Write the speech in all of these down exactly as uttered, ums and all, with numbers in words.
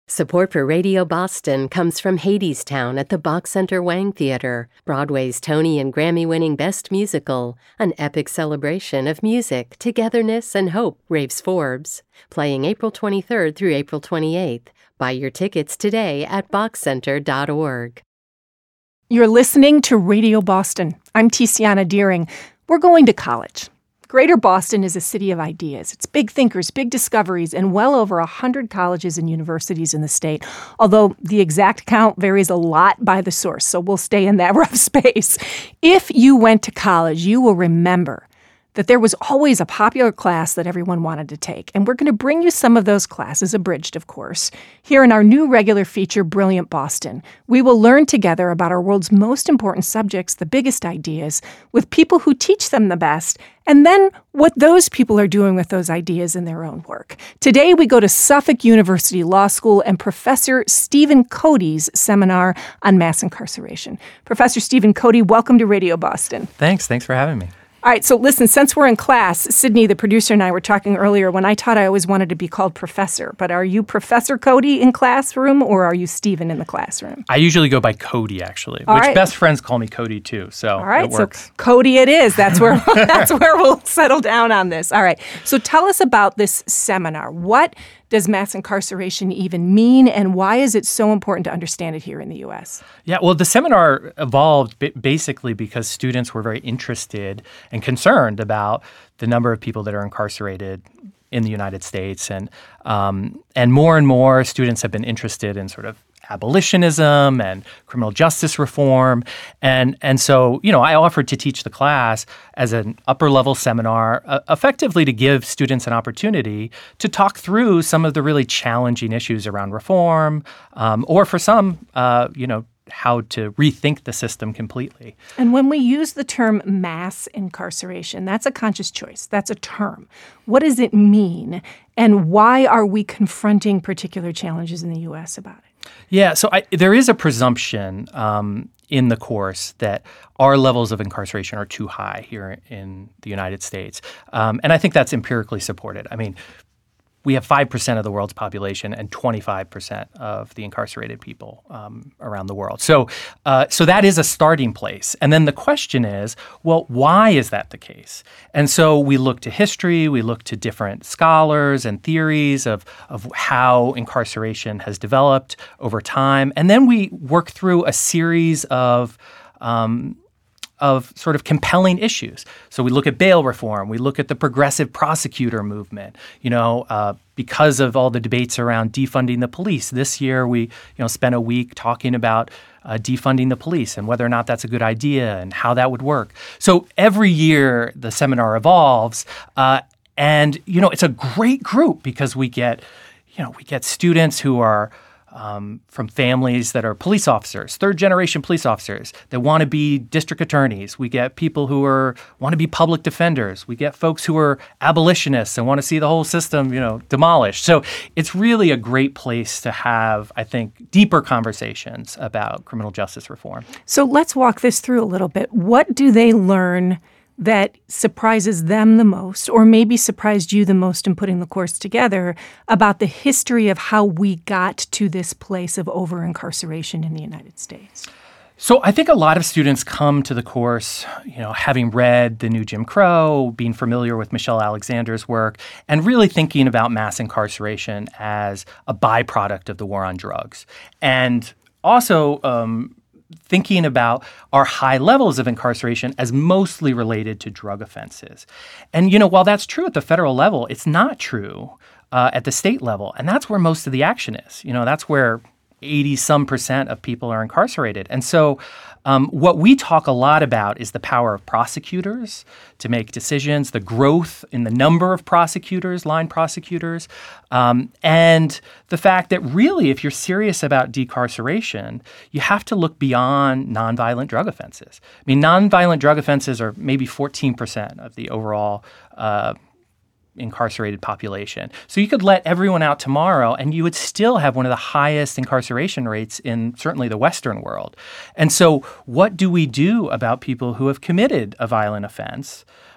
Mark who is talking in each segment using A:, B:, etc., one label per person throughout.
A: Support for Radio Boston comes from Hadestown at the Bach Center Wang Theater, Broadway's Tony and Grammy-winning Best Musical, an epic celebration of music, togetherness, and hope, raves Forbes. Playing April twenty-third through April twenty-eighth. Buy your tickets today at bach center dot org.
B: You're listening to Radio Boston. I'm Tiziana Deering. We're going to college. Greater Boston is a city of ideas. It's big thinkers, big discoveries, and well over one hundred colleges and universities in the state, although the exact count varies a lot by the source, so we'll stay in that rough space. If you went to college, you will remember that there was always a popular class that everyone wanted to take, and we're going to bring you some of those classes, abridged, of course, here in our new regular feature, Brilliant Boston. We will learn together about our world's most important subjects, the biggest ideas, with people who teach them the best, and then what those people are doing with those ideas in their own work. Today, we go to Suffolk University Law School and Professor Stephen Cody's seminar on mass incarceration. Professor Stephen Cody, welcome to Radio Boston.
C: Thanks. Thanks for having me.
B: All right, so listen, since we're in class, Sydney, the producer, and I were talking earlier. When I taught, I always wanted to be called professor. But are you Professor Cody in classroom, or are you Stephen in the classroom?
C: I usually go by Cody, actually,
B: All
C: which
B: right.
C: best friends call me Cody, too, so
B: All right,
C: it works.
B: So Cody it is. That's where, that's where we'll settle down on this. All right, so tell us about this seminar. What does mass incarceration even mean, and why is it so important to understand it here in the U S?
C: Yeah, well, the seminar evolved b- basically because students were very interested and concerned about the number of people that are incarcerated in the United States. And um, and more and more students have been interested in sort of abolitionism and criminal justice reform. And and so, you know, I offered to teach the class as an upper-level seminar, uh, effectively to give students an opportunity to talk through some of the really challenging issues around reform, um, or for some, uh, you know, how to rethink the system completely.
B: And when we use the term mass incarceration, that's a conscious choice. That's a term. What does it mean, and why are we confronting particular challenges in the U S about it?
C: Yeah, so I, there is a presumption um, in the course that our levels of incarceration are too high here in the United States. Um, and I think that's empirically supported. I mean, we have five percent of the world's population and twenty-five percent of the incarcerated people um, around the world. So uh, so that is a starting place. And then the question is, well, why is that the case? And so we look to history, we look to different scholars and theories of, of how incarceration has developed over time. And then we work through a series of um, of sort of compelling issues. So we look at bail reform, we look at the progressive prosecutor movement, you know, uh, because of all the debates around defunding the police. This year we, you know, spent a week talking about uh, defunding the police and whether or not that's a good idea and how that would work. So every year the seminar evolves, uh, and, you know, it's a great group because we get, you know, we get students who are Um, from families that are police officers, third-generation police officers that want to be district attorneys. We get people who are want to be public defenders. We get folks who are abolitionists and want to see the whole system, you know, demolished. So it's really a great place to have, I think, deeper conversations about criminal justice reform.
B: So let's walk this through a little bit. What do they learn that surprises them the most, or maybe surprised you the most in putting the course together, about the history of how we got to this place of over-incarceration in the United States?
C: So I think a lot of students come to the course, you know, having read The New Jim Crow, being familiar with Michelle Alexander's work, and really thinking about mass incarceration as a byproduct of the war on drugs. And also um, thinking about our high levels of incarceration as mostly related to drug offenses. And, you know, while that's true at the federal level, it's not true uh, at the state level. And that's where most of the action is. You know, that's where eighty-some percent of people are incarcerated. And so um, what we talk a lot about is the power of prosecutors to make decisions, the growth in the number of prosecutors, line prosecutors, um, and the fact that really, if you're serious about decarceration, you have to look beyond nonviolent drug offenses. I mean, nonviolent drug offenses are maybe fourteen percent of the overall uh incarcerated population. So you could let everyone out tomorrow and you would still have one of the highest incarceration rates in certainly the Western world. And so what do we do about people who have committed a violent offense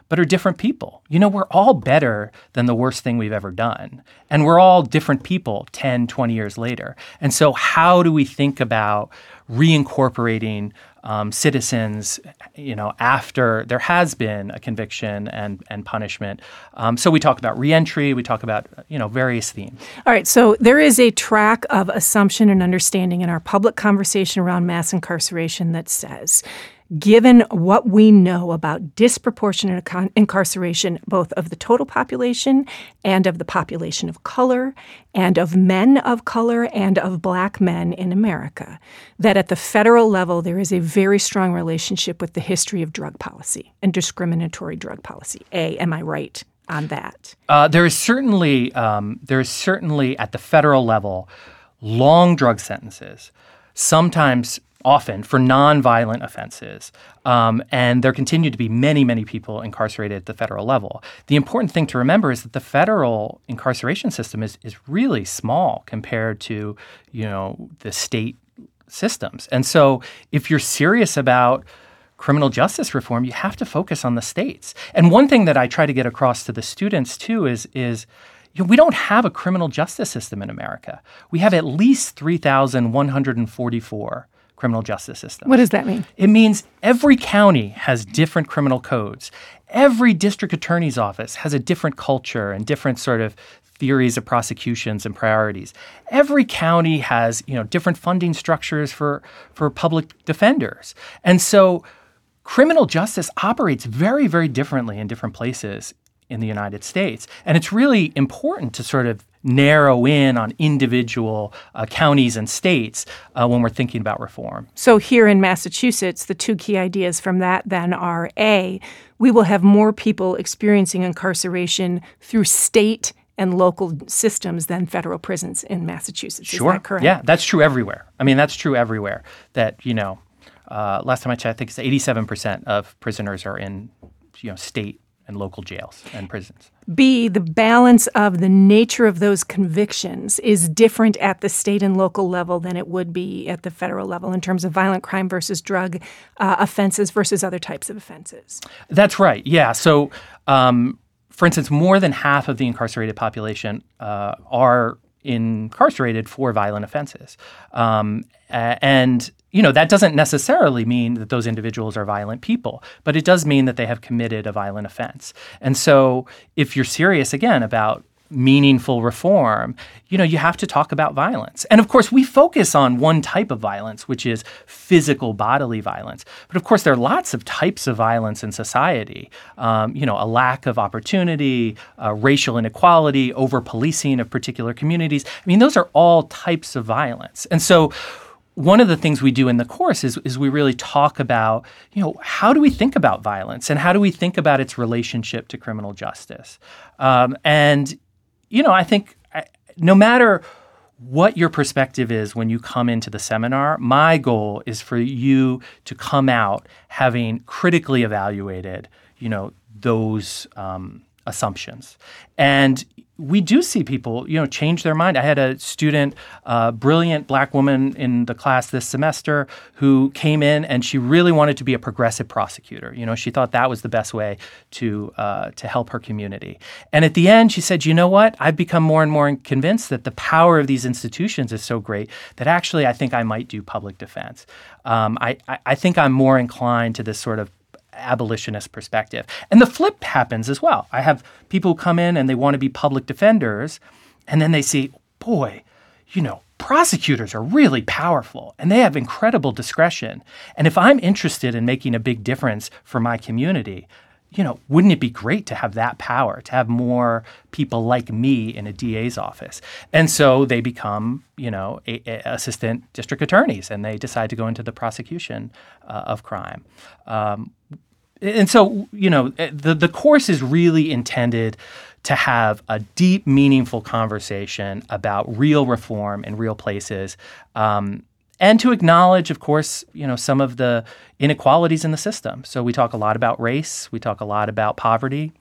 C: but are different people. You know, we're all better than the worst thing we've ever done. And we're all different people ten, twenty years later. And so how do we think about reincorporating um, citizens, you know, after there has been a conviction and, and punishment? Um, so we talk about reentry, we talk about, you know, various themes.
B: All right, so there is a track of assumption and understanding in our public conversation around mass incarceration that says, given what we know about disproportionate con- incarceration, both of the total population and of the population of color and of men of color and of black men in America, that at the federal level there is a very strong relationship with the history of drug policy and discriminatory drug policy. A, am I right on that?
C: Uh, there is certainly um, there is certainly at the federal level long drug sentences, sometimes often for nonviolent offenses. Um, and there continue to be many, many people incarcerated at the federal level. The important thing to remember is that the federal incarceration system is is really small compared to, you know, the state systems. And so if you're serious about criminal justice reform, you have to focus on the states. And one thing that I try to get across to the students, too, is is you know, we don't have a criminal justice system in America. We have at least three thousand one hundred forty-four criminal justice systems.
B: What does that mean?
C: It means every county has different criminal codes. Every district attorney's office has a different culture and different sort of theories of prosecutions and priorities. Every county has, you know, different funding structures for, for public defenders. And so criminal justice operates very, very differently in different places in the United States. And it's really important to sort of narrow in on individual uh, counties and states uh, when we're thinking about reform.
B: So here in Massachusetts, the two key ideas from that then are, A, we will have more people experiencing incarceration through state and local systems than federal prisons in Massachusetts.
C: Sure.
B: Is that correct?
C: Yeah, that's true everywhere. I mean, that's true everywhere. That, you know, uh, last time I checked, I think it's eighty-seven percent of prisoners are in, you know, state and local jails and prisons.
B: B, the balance of the nature of those convictions is different at the state and local level than it would be at the federal level in terms of violent crime versus drug uh, offenses versus other types of offenses.
C: That's right. Yeah. So, um, for instance, more than half of the incarcerated population uh, are incarcerated for violent offenses. Um, and, you know, that doesn't necessarily mean that those individuals are violent people, but it does mean that they have committed a violent offense. And so if you're serious, again, about meaningful reform, you know, you have to talk about violence. And of course, we focus on one type of violence, which is physical bodily violence. But of course, there are lots of types of violence in society. Um, you know, a lack of opportunity, uh, racial inequality, over-policing of particular communities. I mean, those are all types of violence. And so one of the things we do in the course is, is we really talk about, you know, how do we think about violence and how do we think about its relationship to criminal justice? Um, and You know, I think no matter what your perspective is when you come into the seminar, my goal is for you to come out having critically evaluated, you know, those um, assumptions. And we do see people, you know, change their mind. I had a student, a brilliant black woman in the class this semester who came in and she really wanted to be a progressive prosecutor. You know, she thought that was the best way to uh, to help her community. And at the end, she said, you know what? I've become more and more convinced that the power of these institutions is so great that actually I think I might do public defense. Um, I, I, I think I'm more inclined to this sort of abolitionist perspective. And the flip happens as well. I have people come in and they want to be public defenders, and then they see, boy, you know, prosecutors are really powerful and they have incredible discretion. And if I'm interested in making a big difference for my community, you know, wouldn't it be great to have that power, to have more people like me in a D A's office? And so they become, you know, a, a assistant district attorneys, and they decide to go into the prosecution uh, of crime. Um, and so, you know, the, the course is really intended to have a deep, meaningful conversation about real reform in real places. Um, And to acknowledge, of course, you know, some of the inequalities in the system. So we talk a lot about race. We talk a lot about poverty.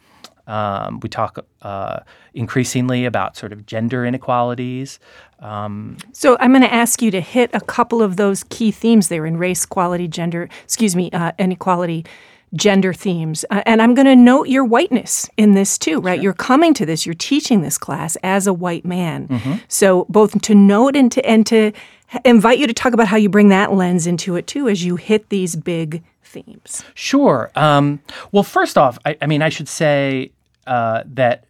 C: Um, we talk uh, increasingly about sort of gender inequalities. Um,
B: so I'm going to ask you to hit a couple of those key themes there in race, quality, gender, excuse me, uh, inequality. gender themes. Uh, and I'm going to note your whiteness in this too, right?
C: Sure.
B: You're coming to this, you're teaching this class as a white man.
C: Mm-hmm.
B: So both to note and to, and to invite you to talk about how you bring that lens into it too as you hit these big themes.
C: Sure. Um, well, first off, I, I mean, I should say uh, that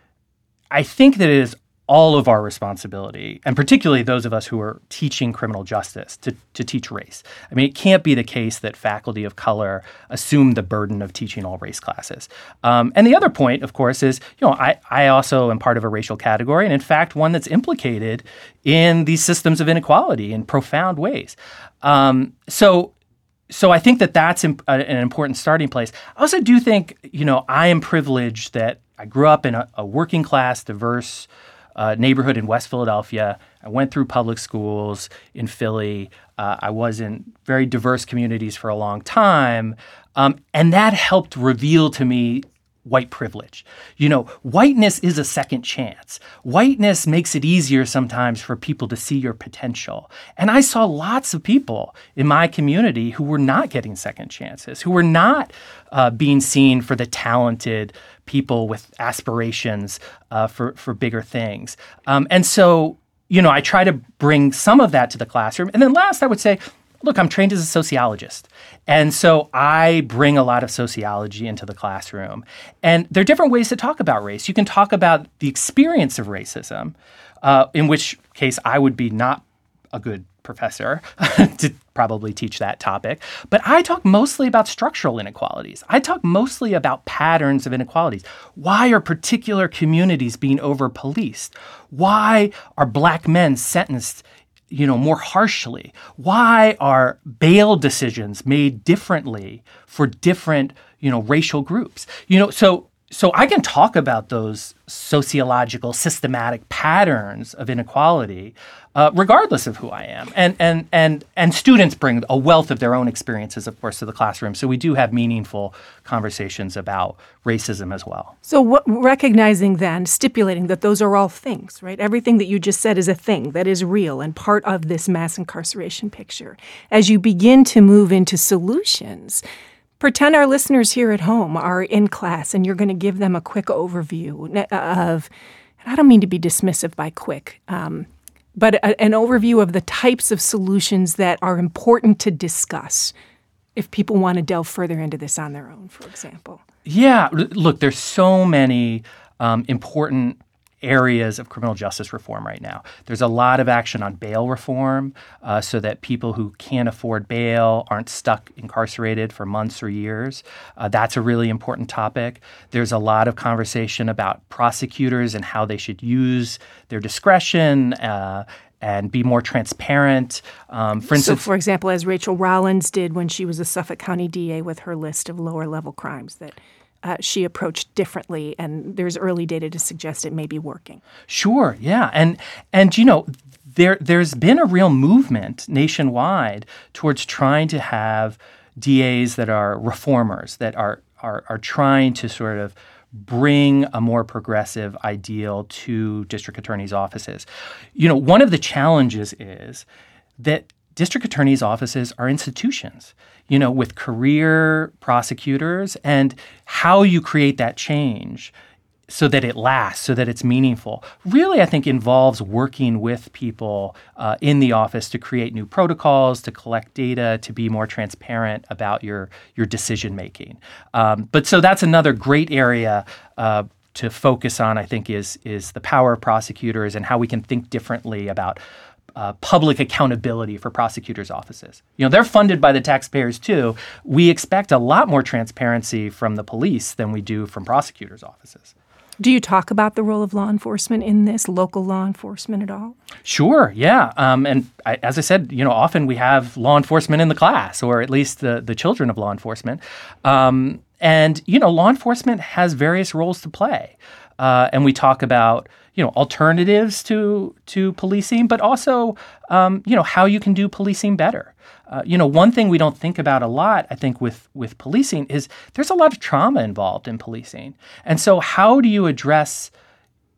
C: I think that it is all of our responsibility, and particularly those of us who are teaching criminal justice, to, to teach race. I mean, it can't be the case that faculty of color assume the burden of teaching all race classes. Um, and the other point, of course, is, you know, I, I also am part of a racial category, and in fact, one that's implicated in these systems of inequality in profound ways. Um, so So I think that that's imp- an important starting place. I also do think, you know, I am privileged that I grew up in a, a working class, diverse uh, neighborhood in West Philadelphia. I went through public schools in Philly. Uh, I was in very diverse communities for a long time. Um, and that helped reveal to me white privilege. You know, whiteness is a second chance. Whiteness makes it easier sometimes for people to see your potential. And I saw lots of people in my community who were not getting second chances, who were not uh, being seen for the talented people with aspirations uh, for, for bigger things. Um, and so, you know, I try to bring some of that to the classroom. And then last, I would say, look, I'm trained as a sociologist. And so I bring a lot of sociology into the classroom. And there are different ways to talk about race. You can talk about the experience of racism, uh, in which case I would be not a good professor to probably teach that topic. But I talk mostly about structural inequalities. I talk mostly about patterns of inequalities. Why are particular communities being over-policed? Why are Black men sentenced you know, more harshly? Why are bail decisions made differently for different, you know, racial groups? You know, so so I can talk about those sociological, systematic patterns of inequality, uh, regardless of who I am. And and and and students bring a wealth of their own experiences, of course, to the classroom. So we do have meaningful conversations about racism as well.
B: So what, recognizing then, stipulating that those are all things, right? Everything that you just said is a thing that is real and part of this mass incarceration picture. As you begin to move into solutions, pretend our listeners here at home are in class and you're going to give them a quick overview of, and I don't mean to be dismissive by quick, um, but a, an overview of the types of solutions that are important to discuss if people want to delve further into this on their own, for example.
C: Yeah. Look, there's so many um, important areas of criminal justice reform right now. There's a lot of action on bail reform uh, so that people who can't afford bail aren't stuck incarcerated for months or years. Uh, that's a really important topic. There's a lot of conversation about prosecutors and how they should use their discretion uh, and be more transparent. Um, for instance,
B: so, for example, as Rachel Rollins did when she was a Suffolk County D A with her list of lower-level crimes that Uh, she approached differently, and there's early data to suggest it may be working.
C: Sure, yeah, and and you know, there there's been a real movement nationwide towards trying to have D As that are reformers, that are are are trying to sort of bring a more progressive ideal to district attorneys' offices. You know, one of the challenges is that district attorneys' offices are institutions, you know, with career prosecutors, and how you create that change so that it lasts, so that it's meaningful, really, I think, involves working with people uh, in the office to create new protocols, to collect data, to be more transparent about your, your decision-making. Um, but so that's another great area uh, to focus on, I think, is, is the power of prosecutors and how we can think differently about Uh, public accountability for prosecutors' offices. You know, they're funded by the taxpayers too. We expect a lot more transparency from the police than we do from prosecutors' offices.
B: Do you talk about the role of law enforcement in this, local law enforcement at all?
C: Sure, yeah. Um, and I, as I said, you know, often we have law enforcement in the class, or at least the, the children of law enforcement. Um, and, you know, law enforcement has various roles to play. Uh, and we talk about, you know, alternatives to to policing, but also, um, you know, how you can do policing better. Uh, you know, one thing we don't think about a lot, I think, with with policing is there's a lot of trauma involved in policing. And so how do you address,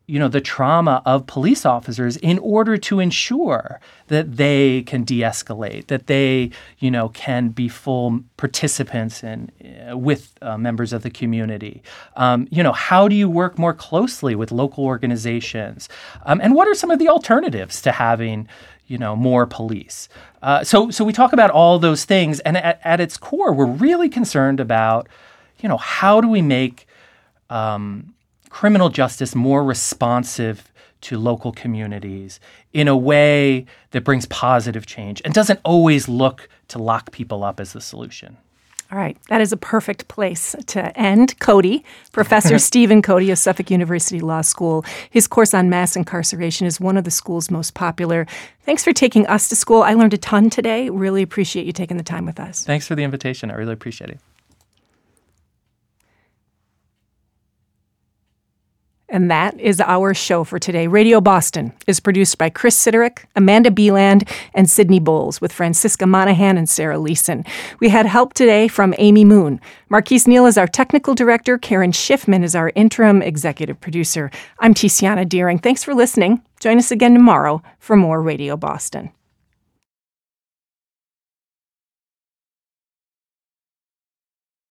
C: you know, the trauma of police officers in order to ensure that they can de-escalate, that they, you know, can be full participants in uh, with uh, members of the community. Um, you know, how do you work more closely with local organizations? Um, and what are some of the alternatives to having, you know, more police? Uh, so, so we talk about all those things, and at, at its core, we're really concerned about, you know, how do we make um, criminal justice more responsive to local communities in a way that brings positive change and doesn't always look to lock people up as the solution.
B: All right, that is a perfect place to end. Cody, Professor Stephen Cody of Suffolk University Law School. His course on mass incarceration is one of the school's most popular. Thanks for taking us to school. I learned a ton today. Really appreciate you taking the time with us.
C: Thanks for the invitation. I really appreciate it.
B: And that is our show for today. Radio Boston is produced by Chris Siderick, Amanda Beeland, and Sydney Bowles, with Francisca Monahan and Sarah Leeson. We had help today from Amy Moon. Marquise Neal is our technical director. Karen Schiffman is our interim executive producer. I'm Tiziana Deering. Thanks for listening. Join us again tomorrow for more Radio Boston.